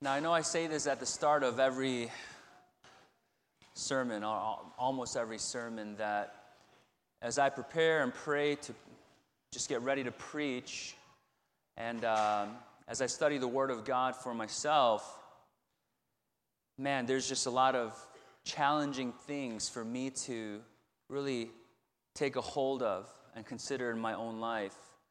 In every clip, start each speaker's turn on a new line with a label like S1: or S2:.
S1: Now, I know I say this at the start of every sermon, or almost every sermon, that as I prepare and pray to just get ready to preach, and as I study the Word of God for myself, man, there's just a lot of challenging things for me to really take a hold of and consider in my own life.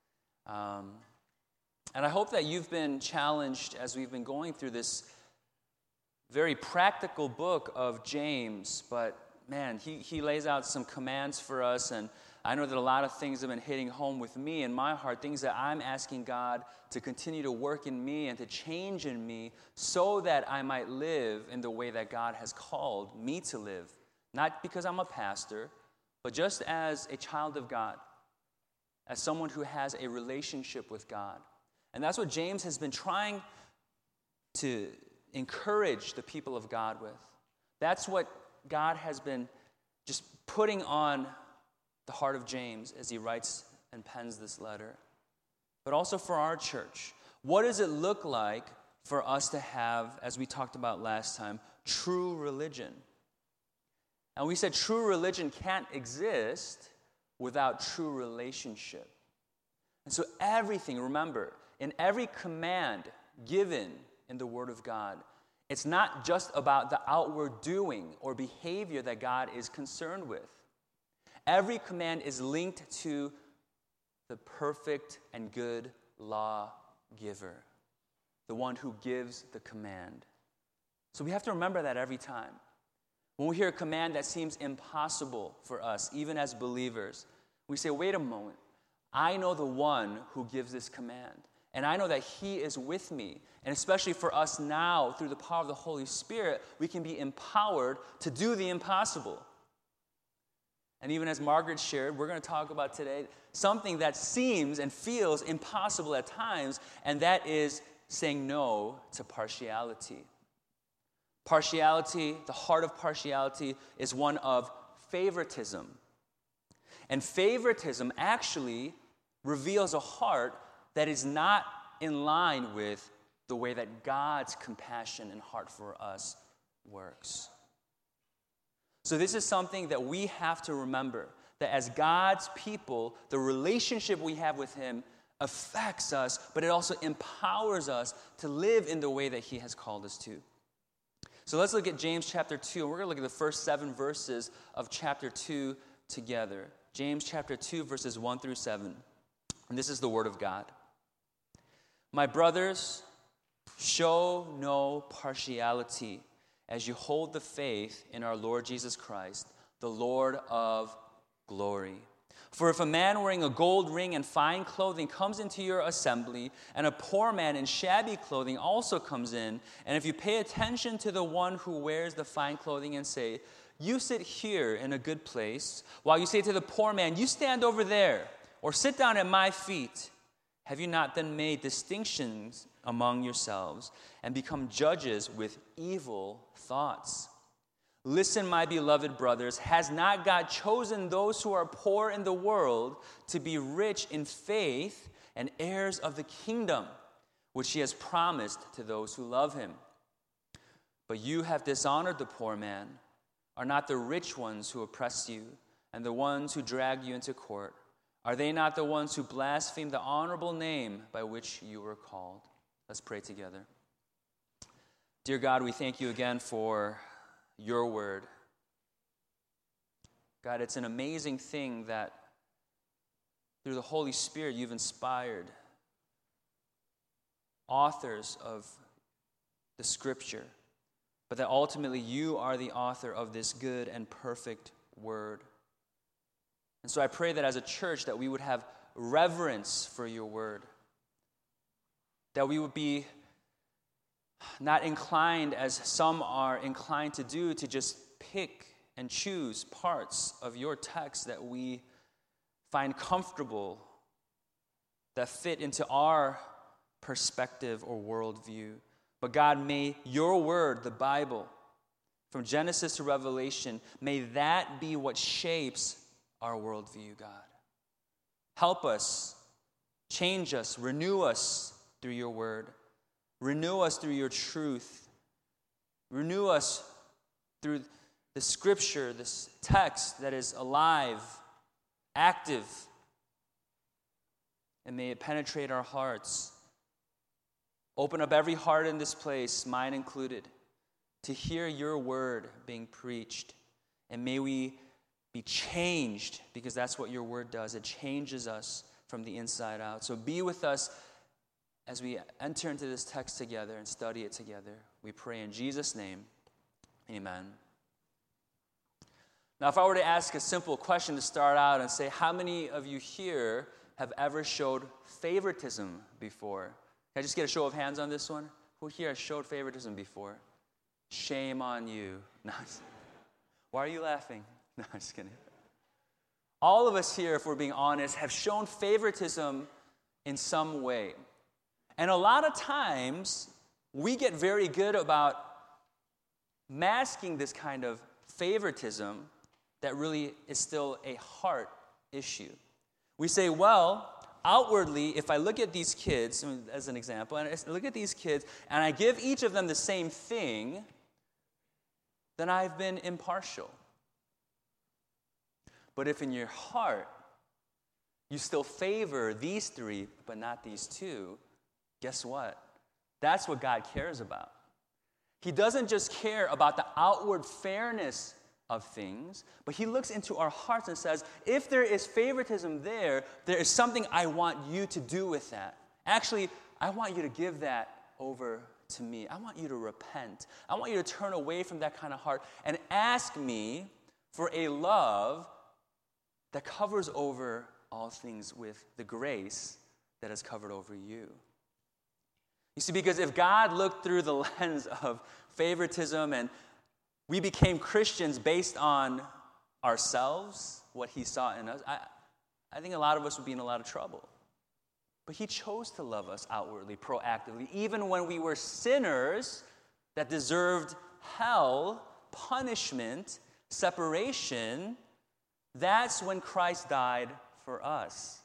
S1: And I hope that you've been challenged as we've been going through this very practical book of James. But man, he lays out some commands for us, and I know that a lot of things have been hitting home with me in my heart, things that I'm asking God to continue to work in me and to change in me so that I might live in the way that God has called me to live. Not because I'm a pastor, but just as a child of God, as someone who has a relationship with God. And that's what James has been trying to encourage the people of God with. That's what God has been just putting on the heart of James as he writes and pens this letter. But also for our church. What does it look like for us to have, as we talked about last time, true religion? And we said true religion can't exist without true relationship. And so everything, remember, in every command given in the Word of God, it's not just about the outward doing or behavior that God is concerned with. Every command is linked to the perfect and good lawgiver, the one who gives the command. So we have to remember that every time. When we hear a command that seems impossible for us, even as believers, we say, wait a moment, I know the one who gives this command. And I know that He is with me. And especially for us now, through the power of the Holy Spirit, we can be empowered to do the impossible. And even as Margaret shared, we're going to talk about today something that seems and feels impossible at times, and that is saying no to partiality. Partiality, the heart of partiality, is one of favoritism. And favoritism actually reveals a heart that is not in line with the way that God's compassion and heart for us works. So this is something that we have to remember, that as God's people, the relationship we have with Him affects us, but it also empowers us to live in the way that He has called us to. So let's look at James chapter 2, and we're going to look at the first 7 verses of chapter 2 together. James chapter 2, verses 1 through 7. And this is the word of God. My brothers, show no partiality as you hold the faith in our Lord Jesus Christ, the Lord of glory. For if a man wearing a gold ring and fine clothing comes into your assembly, and a poor man in shabby clothing also comes in, and if you pay attention to the one who wears the fine clothing and say, you sit here in a good place, while you say to the poor man, you stand over there, or sit down at my feet, have you not then made distinctions among yourselves and become judges with evil thoughts? Listen, my beloved brothers, has not God chosen those who are poor in the world to be rich in faith and heirs of the kingdom, which He has promised to those who love Him? But you have dishonored the poor man. Are not the rich ones who oppress you and the ones who drag you into court? Are they not the ones who blaspheme the honorable name by which you were called? Let's pray together. Dear God, we thank you again for your word. God, it's an amazing thing that through the Holy Spirit you've inspired authors of the Scripture, but that ultimately you are the author of this good and perfect word. And so I pray that as a church that we would have reverence for your word, that we would be not inclined, as some are inclined to do, to just pick and choose parts of your text that we find comfortable, that fit into our perspective or worldview. But God, may your word, the Bible, from Genesis to Revelation, may that be what shapes our worldview, God. Help us, change us, renew us through your word. Renew us through your truth. Renew us through the scripture, this text that is alive, active, and may it penetrate our hearts. Open up every heart in this place, mine included, to hear your word being preached. And may we be changed, because that's what your word does. It changes us from the inside out. So be with us as we enter into this text together and study it together. We pray in Jesus' name, amen. Now, if I were to ask a simple question to start out and say, how many of you here have ever showed favoritism before? Can I just get a show of hands on this one? Who here has showed favoritism before? Shame on you. No, why are you laughing? No, I'm just kidding. All of us here, if we're being honest, have shown favoritism in some way. And a lot of times, we get very good about masking this kind of favoritism that really is still a heart issue. We say, well, outwardly, if I look at these kids, as an example, and I look at these kids, and I give each of them the same thing, then I've been impartial. But if in your heart, you still favor these three, but not these two, guess what? That's what God cares about. He doesn't just care about the outward fairness of things, but he looks into our hearts and says, if there is favoritism there is something I want you to do with that. Actually, I want you to give that over to me. I want you to repent. I want you to turn away from that kind of heart and ask me for a love that covers over all things with the grace that has covered over you. You see, because if God looked through the lens of favoritism and we became Christians based on ourselves, what he saw in us, I think a lot of us would be in a lot of trouble. But he chose to love us outwardly, proactively, even when we were sinners that deserved hell, punishment, separation. That's when Christ died for us.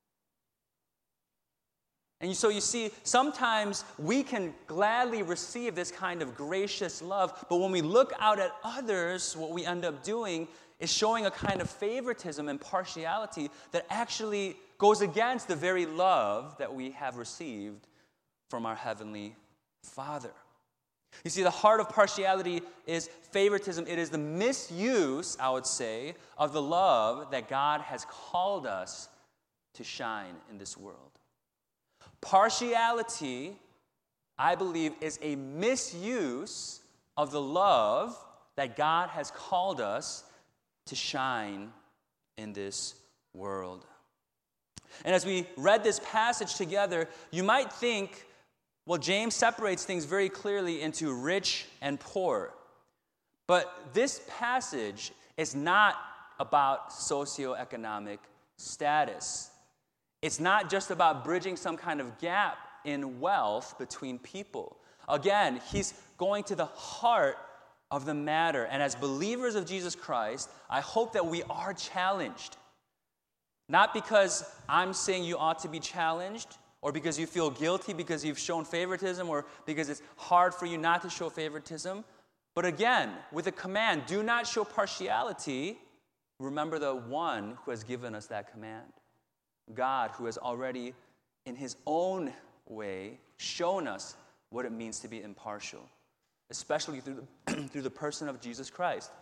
S1: And so you see, sometimes we can gladly receive this kind of gracious love, but when we look out at others, what we end up doing is showing a kind of favoritism and partiality that actually goes against the very love that we have received from our Heavenly Father. You see, the heart of partiality is favoritism. It is the misuse, I would say, of the love that God has called us to shine in this world. Partiality, I believe, is a misuse of the love that God has called us to shine in this world. And as we read this passage together, you might think, well, James separates things very clearly into rich and poor. But this passage is not about socioeconomic status. It's not just about bridging some kind of gap in wealth between people. Again, he's going to the heart of the matter. And as believers of Jesus Christ, I hope that we are challenged. Not because I'm saying you ought to be challenged, or because you feel guilty because you've shown favoritism, or because it's hard for you not to show favoritism. But again, with a command, do not show partiality. Remember the one who has given us that command. God, who has already, in his own way, shown us what it means to be impartial, especially through the person of Jesus Christ.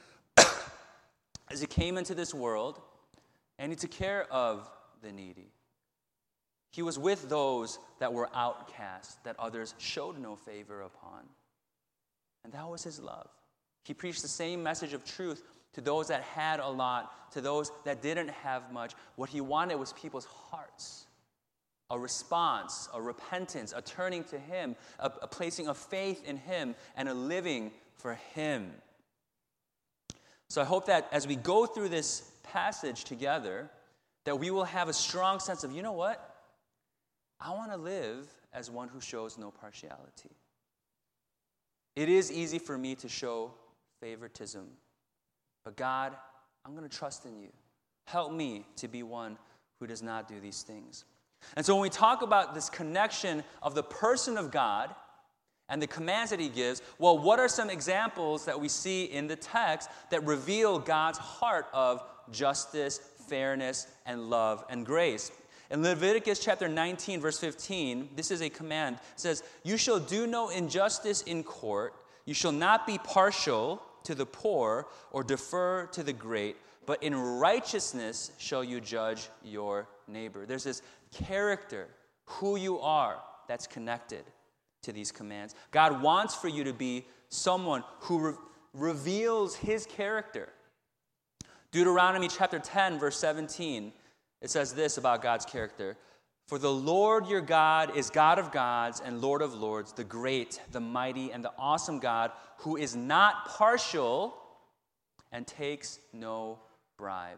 S1: As he came into this world, and he took care of the needy. He was with those that were outcast, that others showed no favor upon. And that was his love. He preached the same message of truth to those that had a lot, to those that didn't have much. What he wanted was people's hearts. A response, a repentance, a turning to him, a placing of faith in him, and a living for him. So I hope that as we go through this passage together, that we will have a strong sense of, you know what? I want to live as one who shows no partiality. It is easy for me to show favoritism. But God, I'm going to trust in you. Help me to be one who does not do these things. And so when we talk about this connection of the person of God and the commands that he gives, well, what are some examples that we see in the text that reveal God's heart of justice, fairness, and love and grace? In Leviticus chapter 19, verse 15, this is a command. It says, "You shall do no injustice in court. You shall not be partial to the poor or defer to the great, but in righteousness shall you judge your neighbor." There's this character, who you are, that's connected to these commands. God wants for you to be someone who reveals his character. Deuteronomy chapter 10, verse 17, it says this about God's character. "For the Lord your God is God of gods and Lord of lords, the great, the mighty, and the awesome God, who is not partial and takes no bribe."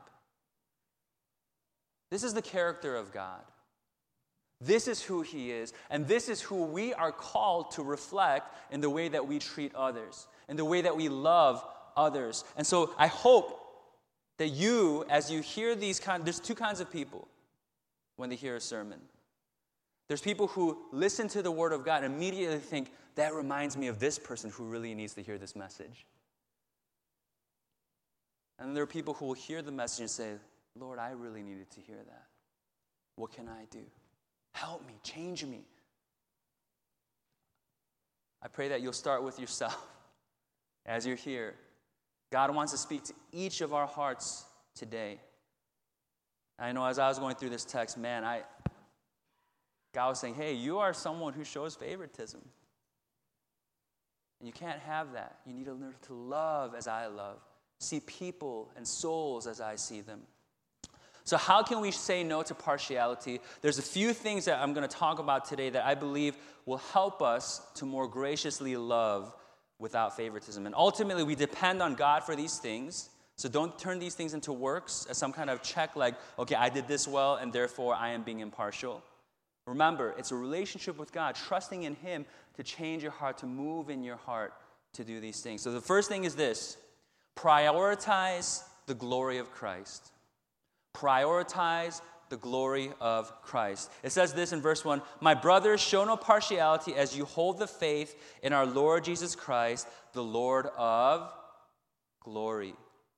S1: This is the character of God. This is who he is, and this is who we are called to reflect in the way that we treat others, in the way that we love others. And so I hope that you, as you hear there's two kinds of people when they hear a sermon. There's people who listen to the Word of God and immediately think, that reminds me of this person who really needs to hear this message. And there are people who will hear the message and say, Lord, I really needed to hear that. What can I do? Help me, change me. I pray that you'll start with yourself as you're here. God wants to speak to each of our hearts today. I know as I was going through this text, God was saying, hey, you are someone who shows favoritism. And you can't have that. You need to learn to love as I love. See people and souls as I see them. So how can we say no to partiality? There's a few things that I'm going to talk about today that I believe will help us to more graciously love without favoritism. And ultimately, we depend on God for these things. So don't turn these things into works as some kind of check like, okay, I did this well, and therefore I am being impartial. Remember, it's a relationship with God, trusting in him to change your heart, to move in your heart to do these things. So the first thing is this: prioritize the glory of Christ. Prioritize the glory of Christ. It says this in verse 1, "My brothers, show no partiality as you hold the faith in our Lord Jesus Christ, the Lord of glory."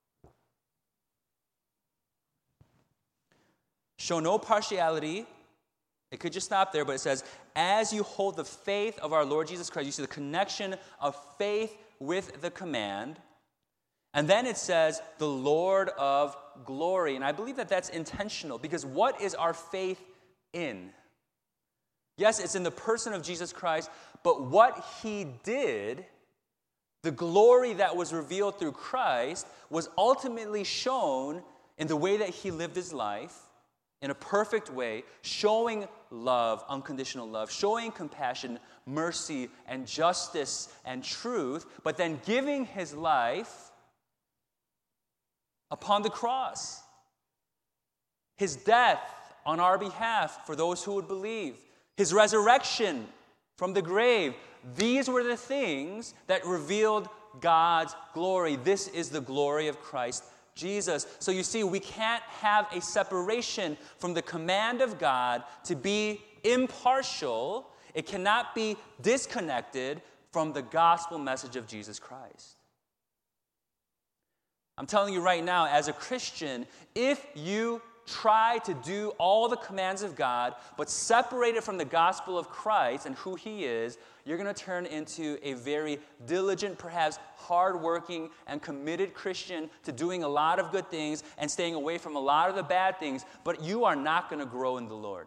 S1: Show no partiality. It could just stop there, but it says, as you hold the faith of our Lord Jesus Christ. You see the connection of faith with the command. And then it says, the Lord of glory. And I believe that that's intentional, because what is our faith in? Yes, it's in the person of Jesus Christ, but what he did, the glory that was revealed through Christ, was ultimately shown in the way that he lived his life, in a perfect way, showing love, unconditional love, showing compassion, mercy, and justice and truth, but then giving his life upon the cross. His death on our behalf for those who would believe. His resurrection from the grave. These were the things that revealed God's glory. This is the glory of Christ Jesus. So you see, we can't have a separation from the command of God to be impartial. It cannot be disconnected from the gospel message of Jesus Christ. I'm telling you right now, as a Christian, if you try to do all the commands of God, but separate it from the gospel of Christ and who he is, you're going to turn into a very diligent, perhaps hardworking and committed Christian to doing a lot of good things and staying away from a lot of the bad things, but you are not going to grow in the Lord.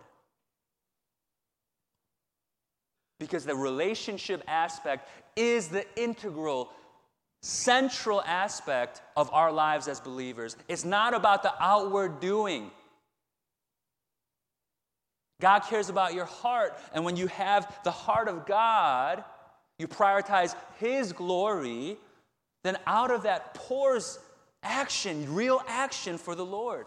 S1: Because the relationship aspect is the integral, central aspect of our lives as believers. It's not about the outward doing. God cares about your heart, and when you have the heart of God, you prioritize his glory, then out of that pours action, real action for the Lord.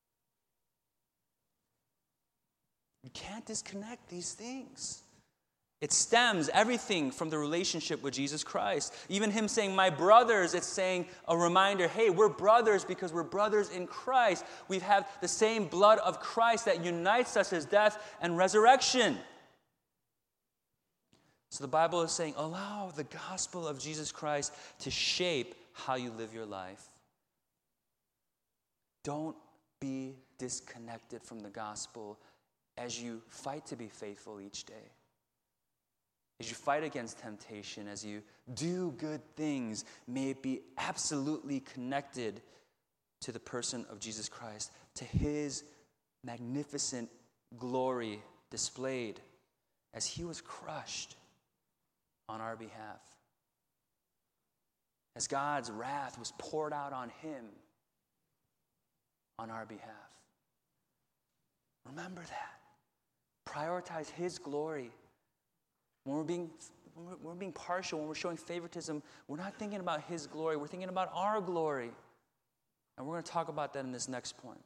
S1: You can't disconnect these things. It stems everything from the relationship with Jesus Christ. Even him saying, my brothers, it's saying a reminder, hey, we're brothers because we're brothers in Christ. We have the same blood of Christ that unites us, his death and resurrection. So the Bible is saying, allow the gospel of Jesus Christ to shape how you live your life. Don't be disconnected from the gospel as you fight to be faithful each day. As you fight against temptation, as you do good things, may it be absolutely connected to the person of Jesus Christ, to his magnificent glory displayed as he was crushed on our behalf. As God's wrath was poured out on him on our behalf. Remember that. Prioritize his glory. When we're being partial, when we're showing favoritism, we're not thinking about his glory. We're thinking about our glory. And we're going to talk about that in this next point.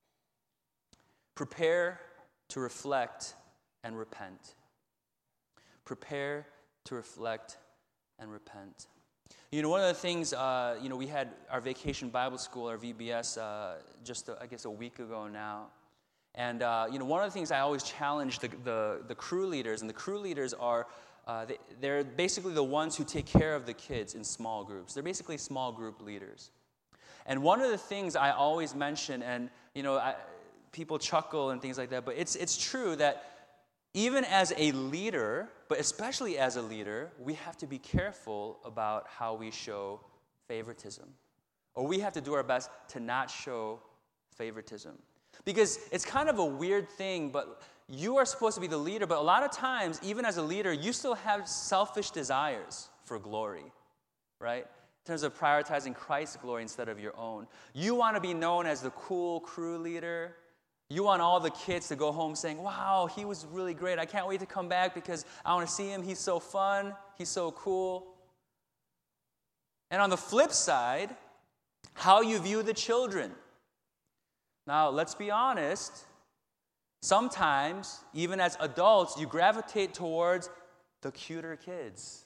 S1: Prepare to reflect and repent. Prepare to reflect and repent. You know, one of the things, we had our Vacation Bible School, our VBS, a week ago now. And, one of the things I always challenge the crew leaders, and the crew leaders are, they're basically the ones who take care of the kids in small groups. They're basically small group leaders. And one of the things I always mention, and, people chuckle and things like that, but it's true that even as a leader, but especially as a leader, we have to be careful about how we show favoritism. Or we have to do our best to not show favoritism. Because it's kind of a weird thing, but you are supposed to be the leader, but a lot of times, even as a leader, you still have selfish desires for glory, right? In terms of prioritizing Christ's glory instead of your own. You want to be known as the cool crew leader. You want all the kids to go home saying, wow, he was really great. I can't wait to come back because I want to see him. He's so fun. He's so cool. And on the flip side, how you view the children. Now, let's be honest. Sometimes, even as adults, you gravitate towards the cuter kids.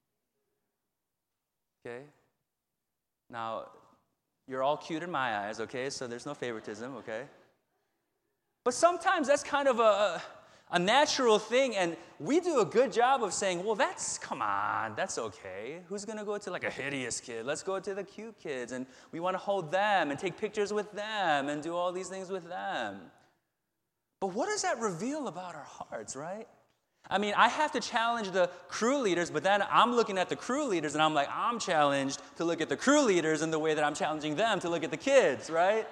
S1: Okay? Now, you're all cute in my eyes, okay? So there's no favoritism, okay? But sometimes that's kind of a natural thing, and we do a good job of saying, well, come on, that's okay. Who's going to go to like a hideous kid? Let's go to the cute kids, and we want to hold them and take pictures with them and do all these things with them. But what does that reveal about our hearts, right? I mean, I have to challenge the crew leaders, but then I'm looking at the crew leaders, and I'm like, I'm challenged to look at the crew leaders in the way that I'm challenging them to look at the kids, right?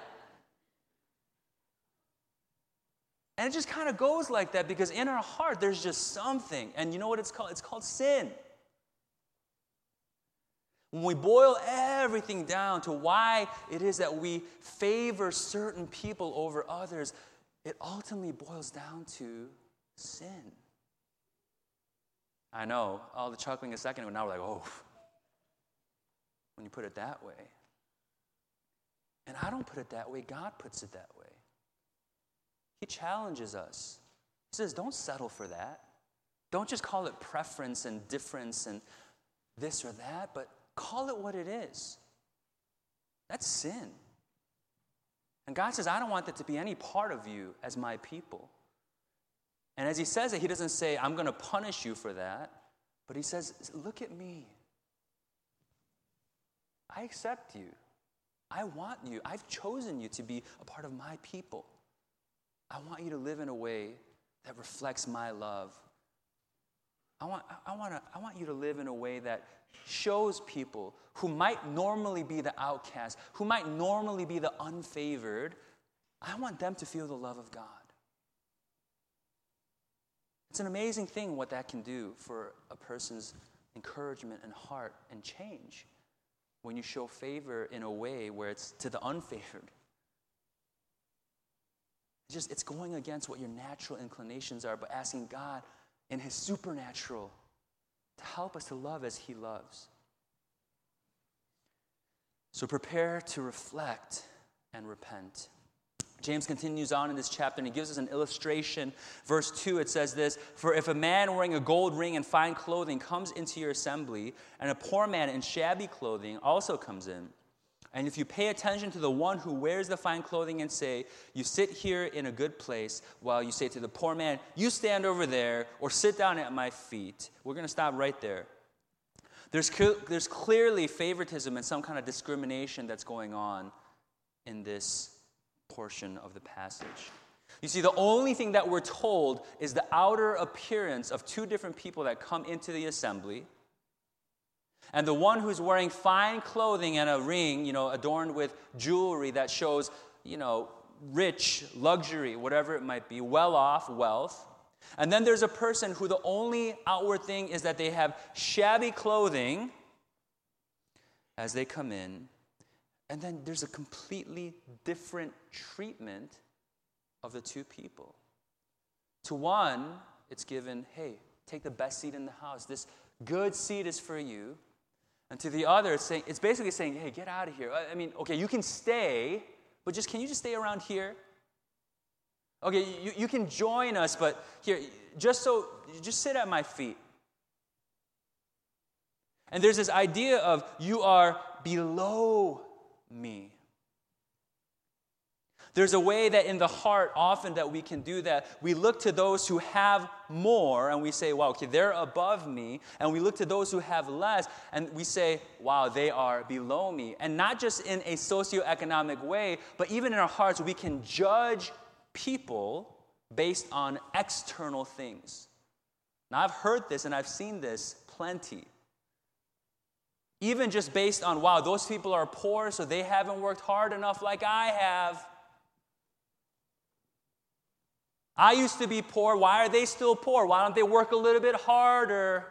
S1: And it just kind of goes like that because in our heart, there's just something. And you know what it's called? It's called sin. When we boil everything down to why it is that we favor certain people over others, it ultimately boils down to sin. I know, all the chuckling a second ago, now we're like, oh, when you put it that way. And I don't put it that way, God puts it that way. He challenges us. He says, don't settle for that. Don't just call it preference and difference and this or that, but call it what it is. That's sin. And God says, I don't want that to be any part of you as my people. And as he says it, he doesn't say, I'm going to punish you for that, but he says, look at me. I accept you. I want you. I've chosen you to be a part of my people. I want you to live in a way that reflects my love. I want you to live in a way that shows people who might normally be the outcast, who might normally be the unfavored. I want them to feel the love of God. It's an amazing thing what that can do for a person's encouragement and heart and change when you show favor in a way where it's to the unfavored. It's going against what your natural inclinations are, but asking God in his supernatural to help us to love as he loves. So prepare to reflect and repent. James continues on in this chapter, and he gives us an illustration. Verse 2, it says this, "For if a man wearing a gold ring and fine clothing comes into your assembly, and a poor man in shabby clothing also comes in, and if you pay attention to the one who wears the fine clothing and say, 'You sit here in a good place,' while you say to the poor man, 'You stand over there,' or 'Sit down at my feet,'" we're going to stop right there. There's clearly favoritism and some kind of discrimination that's going on in this portion of the passage. You see, the only thing that we're told is the outer appearance of two different people that come into the assembly. And the one who's wearing fine clothing and a ring, adorned with jewelry that shows, rich, luxury, whatever it might be, well-off, wealth. And then there's a person who the only outward thing is that they have shabby clothing as they come in. And then there's a completely different treatment of the two people. To one, it's given, hey, take the best seat in the house. This good seat is for you. And to the other, it's basically saying, hey, get out of here. I mean, okay, you can stay, but can you just stay around here? Okay, you can join us, but here, just sit at my feet. And there's this idea of you are below me. There's a way that in the heart often that we can do that. We look to those who have more and we say, wow, okay, they're above me. And we look to those who have less and we say, wow, they are below me. And not just in a socioeconomic way, but even in our hearts, we can judge people based on external things. Now, I've heard this and I've seen this plenty. Even just based on, wow, those people are poor, so they haven't worked hard enough like I have. I used to be poor. Why are they still poor? Why don't they work a little bit harder?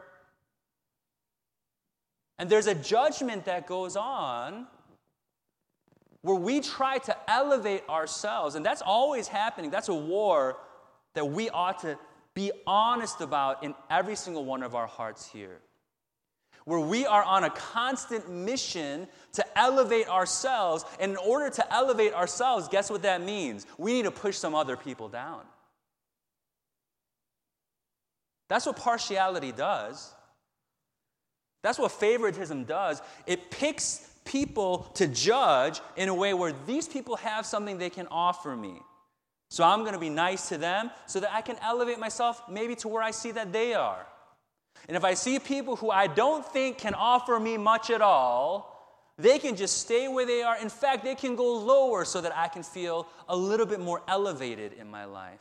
S1: And there's a judgment that goes on where we try to elevate ourselves, and that's always happening. That's a war that we ought to be honest about in every single one of our hearts here. Where we are on a constant mission to elevate ourselves. And in order to elevate ourselves, guess what that means? We need to push some other people down. That's what partiality does. That's what favoritism does. It picks people to judge in a way where these people have something they can offer me. So I'm going to be nice to them so that I can elevate myself maybe to where I see that they are. And if I see people who I don't think can offer me much at all, they can just stay where they are. In fact, they can go lower so that I can feel a little bit more elevated in my life.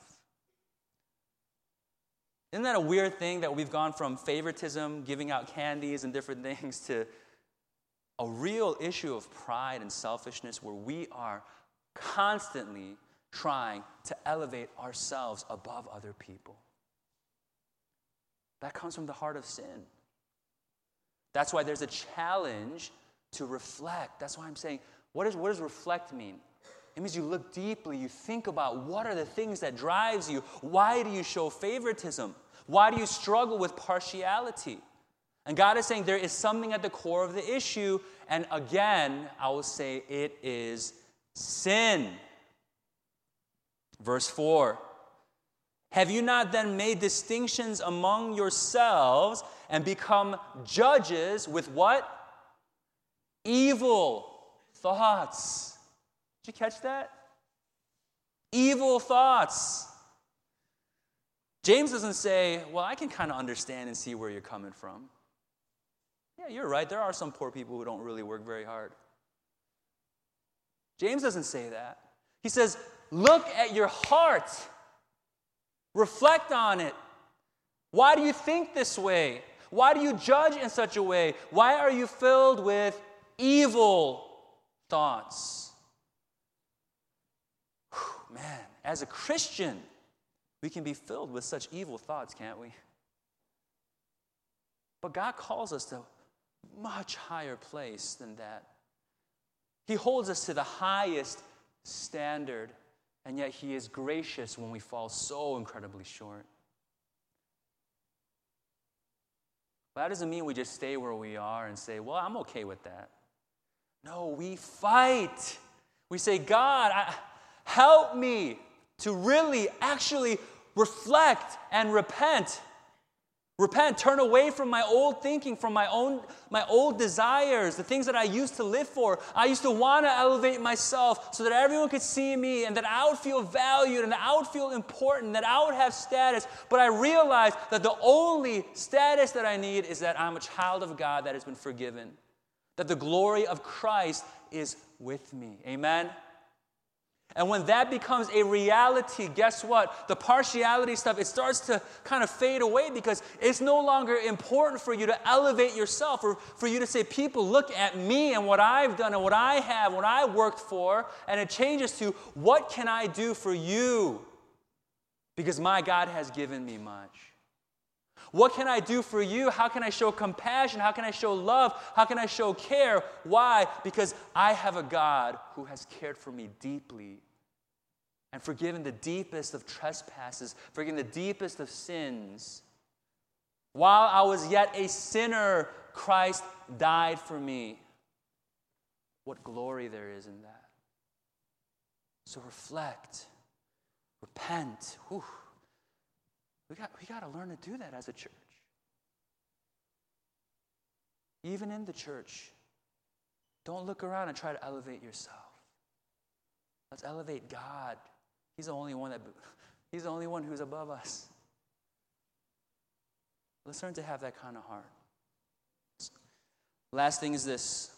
S1: Isn't that a weird thing that we've gone from favoritism, giving out candies and different things, to a real issue of pride and selfishness where we are constantly trying to elevate ourselves above other people? That comes from the heart of sin. That's why there's a challenge to reflect. That's why I'm saying, what does reflect mean? It means you look deeply, you think about what are the things that drives you. Why do you show favoritism? Why do you struggle with partiality? And God is saying there is something at the core of the issue. And again, I will say it is sin. Verse 4. Have you not then made distinctions among yourselves and become judges with what? Evil thoughts. Did you catch that? Evil thoughts. James doesn't say, well, I can kind of understand and see where you're coming from. Yeah, you're right. There are some poor people who don't really work very hard. James doesn't say that. He says, look at your heart. Reflect on it. Why do you think this way? Why do you judge in such a way? Why are you filled with evil thoughts? Whew, man, as a Christian, we can be filled with such evil thoughts, can't we? But God calls us to a much higher place than that. He holds us to the highest standard. And yet He is gracious when we fall so incredibly short. But that doesn't mean we just stay where we are and say, well, I'm okay with that. No, we fight. We say, God, Help me to really, actually reflect and repent. Repent, turn away from my old thinking, from my old desires, the things that I used to live for. I used to want to elevate myself so that everyone could see me and that I would feel valued and that I would feel important, that I would have status. But I realized that the only status that I need is that I'm a child of God that has been forgiven, that the glory of Christ is with me. Amen? And when that becomes a reality, guess what? The partiality stuff, it starts to kind of fade away because it's no longer important for you to elevate yourself or for you to say, people, look at me and what I've done and what I have, what I worked for. And it changes to, what can I do for you? Because my God has given me much. What can I do for you? How can I show compassion? How can I show love? How can I show care? Why? Because I have a God who has cared for me deeply and forgiven the deepest of trespasses, forgiven the deepest of sins. While I was yet a sinner, Christ died for me. What glory there is in that. So reflect, repent. Whew. We got to learn to do that as a church. Even in the church, don't look around and try to elevate yourself. Let's elevate God. He's the only one who's above us. Let's learn to have that kind of heart. Last thing is this.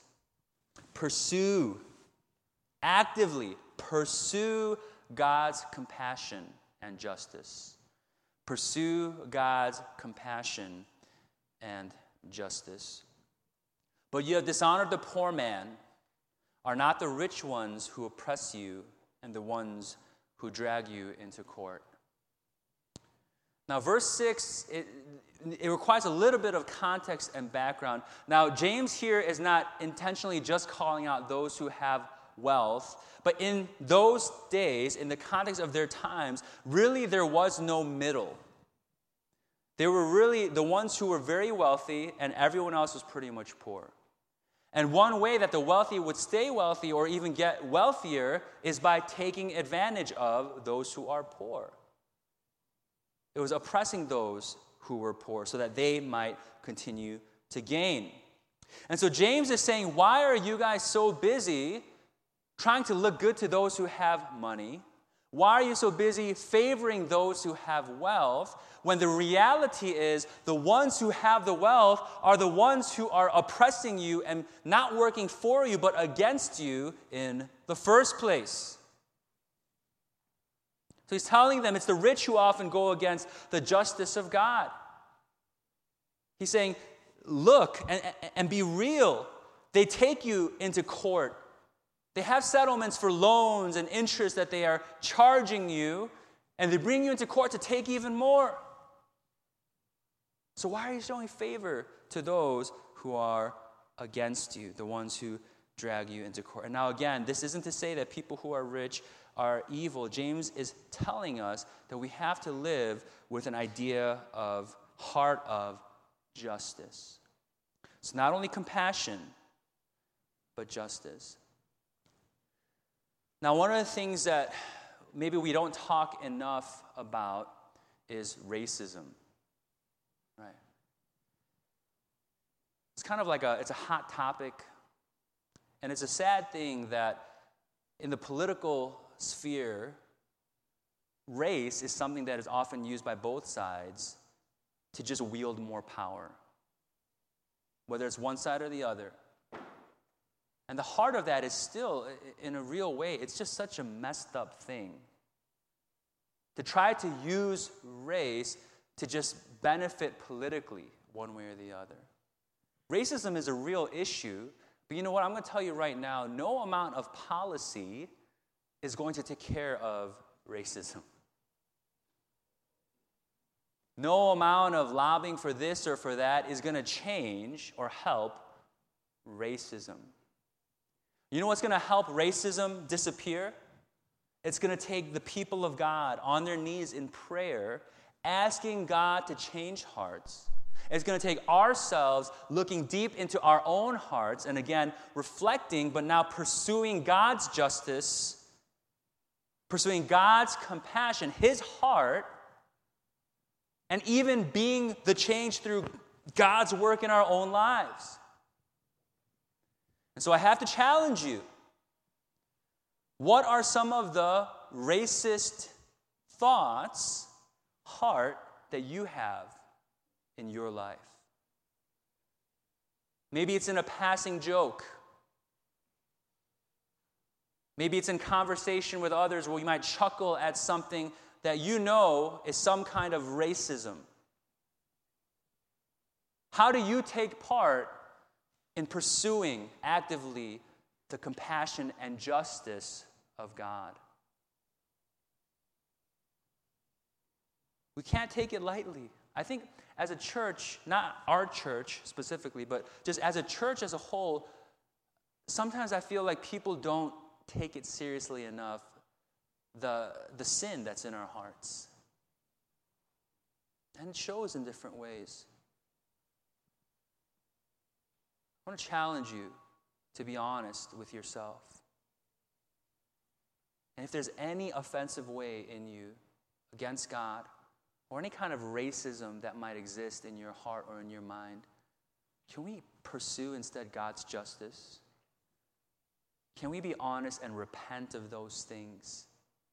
S1: Actively pursue God's compassion and justice. Pursue God's compassion and justice. But you have dishonored the poor man. Are not the rich ones who oppress you and the ones who drag you into court? Now, verse 6, it requires a little bit of context and background. Now, James here is not intentionally just calling out those who have wealth, but in those days, in the context of their times, really there was no middle. They were really the ones who were very wealthy, and everyone else was pretty much poor. And one way that the wealthy would stay wealthy or even get wealthier is by taking advantage of those who are poor. It was oppressing those who were poor so that they might continue to gain. And so James is saying, why are you guys so busy trying to look good to those who have money? Why are you so busy favoring those who have wealth when the reality is the ones who have the wealth are the ones who are oppressing you and not working for you but against you in the first place? So he's telling them it's the rich who often go against the justice of God. He's saying, look and be real. They take you into court. They have settlements for loans and interest that they are charging you, and they bring you into court to take even more. So why are you showing favor to those who are against you, the ones who drag you into court? And now again, this isn't to say that people who are rich are evil. James is telling us that we have to live with an idea of heart of justice. It's not only compassion, but justice. Now, one of the things that maybe we don't talk enough about is racism, right? It's kind of like it's a hot topic, and it's a sad thing that in the political sphere, race is something that is often used by both sides to just wield more power, whether it's one side or the other. And the heart of that is still, in a real way, it's just such a messed up thing. To try to use race to just benefit politically one way or the other. Racism is a real issue, but you know what? I'm going to tell you right now, no amount of policy is going to take care of racism. No amount of lobbying for this or for that is going to change or help racism. You know what's going to help racism disappear? It's going to take the people of God on their knees in prayer, asking God to change hearts. It's going to take ourselves looking deep into our own hearts and again, reflecting, but now pursuing God's justice, pursuing God's compassion, His heart, and even being the change through God's work in our own lives. And so I have to challenge you. What are some of the racist thoughts, heart, that you have in your life? Maybe it's in a passing joke. Maybe it's in conversation with others where you might chuckle at something that you know is some kind of racism. How do you take part in pursuing actively the compassion and justice of God? We can't take it lightly. I think as a church, not our church specifically, but just as a church as a whole, sometimes I feel like people don't take it seriously enough, the sin that's in our hearts. And it shows in different ways. I want to challenge you to be honest with yourself. And if there's any offensive way in you against God, or any kind of racism that might exist in your heart or in your mind, can we pursue instead God's justice? Can we be honest and repent of those things?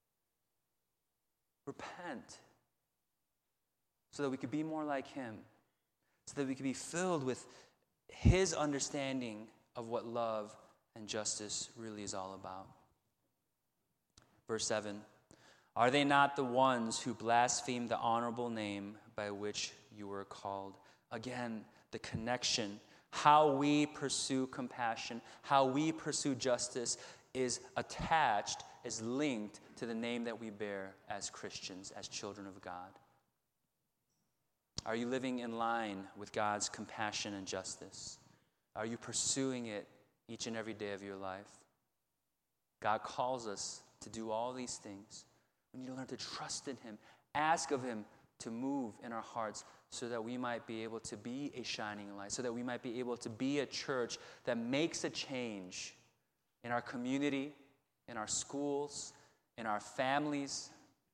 S1: Repent so that we could be more like Him, so that we could be filled with His understanding of what love and justice really is all about. Verse 7, are they not the ones who blaspheme the honorable name by which you were called? Again, the connection. How we pursue compassion, how we pursue justice is attached, is linked to the name that we bear as Christians, as children of God. Are you living in line with God's compassion and justice? Are you pursuing it each and every day of your life? God calls us to do all these things. We need to learn to trust in Him, ask of Him to move in our hearts so that we might be able to be a shining light, so that we might be able to be a church that makes a change in our community, in our schools, in our families.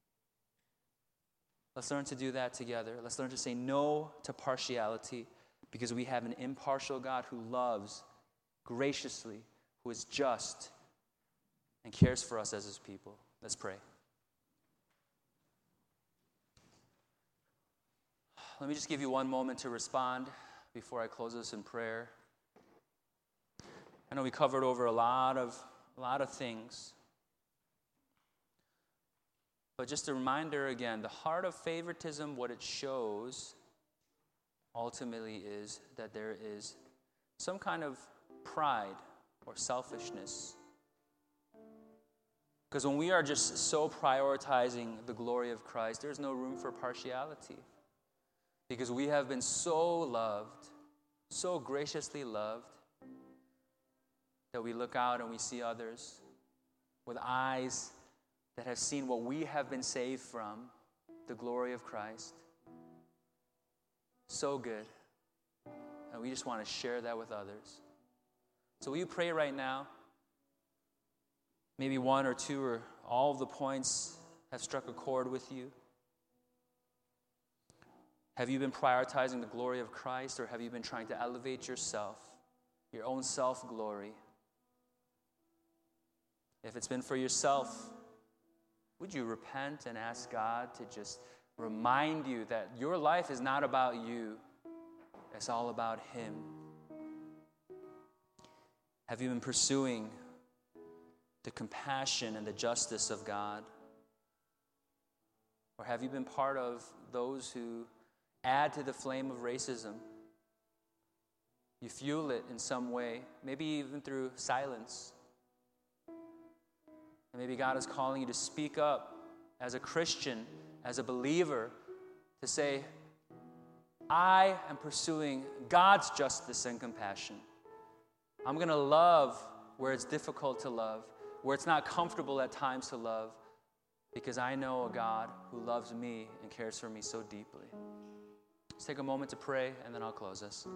S1: Let's learn to do that together. Let's learn to say no to partiality, because we have an impartial God who loves graciously, who is just, and cares for us as His people. Let's pray. Let me just give you one moment to respond before I close this in prayer. I know we covered over a lot of things. But just a reminder again, the heart of favoritism, what it shows ultimately is that there is some kind of pride or selfishness. Because when we are just so prioritizing the glory of Christ, there's no room for partiality. Because we have been so loved, so graciously loved, that we look out and we see others with eyes that have seen what we have been saved from, the glory of Christ. So good. And we just want to share that with others. So will you pray right now? Maybe one or two or all of the points have struck a chord with you. Have you been prioritizing the glory of Christ, or have you been trying to elevate yourself, your own self-glory? If it's been for yourself, would you repent and ask God to just remind you that your life is not about you, it's all about Him? Have you been pursuing the compassion and the justice of God? Or have you been part of those who add to the flame of racism? You fuel it in some way, maybe even through silence. And maybe God is calling you to speak up as a Christian, as a believer, to say, I am pursuing God's justice and compassion. I'm going to love where it's difficult to love, where it's not comfortable at times to love, because I know a God who loves me and cares for me so deeply. Let's take a moment to pray, and then I'll close this.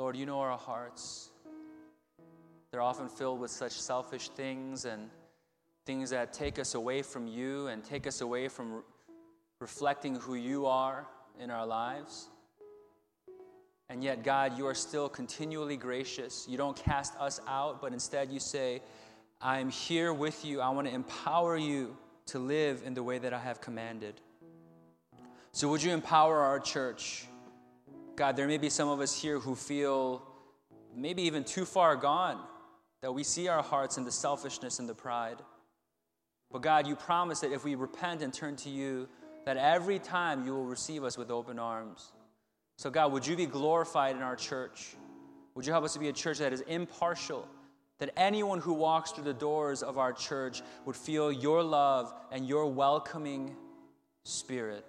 S1: Lord, you know our hearts. They're often filled with such selfish things and things that take us away from you and take us away from reflecting who you are in our lives. And yet, God, you are still continually gracious. You don't cast us out, but instead you say, I'm here with you. I want to empower you to live in the way that I have commanded. So would you empower our church? God, there may be some of us here who feel maybe even too far gone, that we see our hearts in the selfishness and the pride. But God, you promise that if we repent and turn to you, that every time you will receive us with open arms. So God, would you be glorified in our church? Would you help us to be a church that is impartial, that anyone who walks through the doors of our church would feel your love and your welcoming spirit.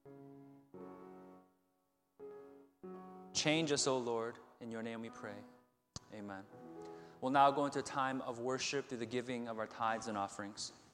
S1: Change us, O Lord. In your name we pray. Amen. We'll now go into a time of worship through the giving of our tithes and offerings.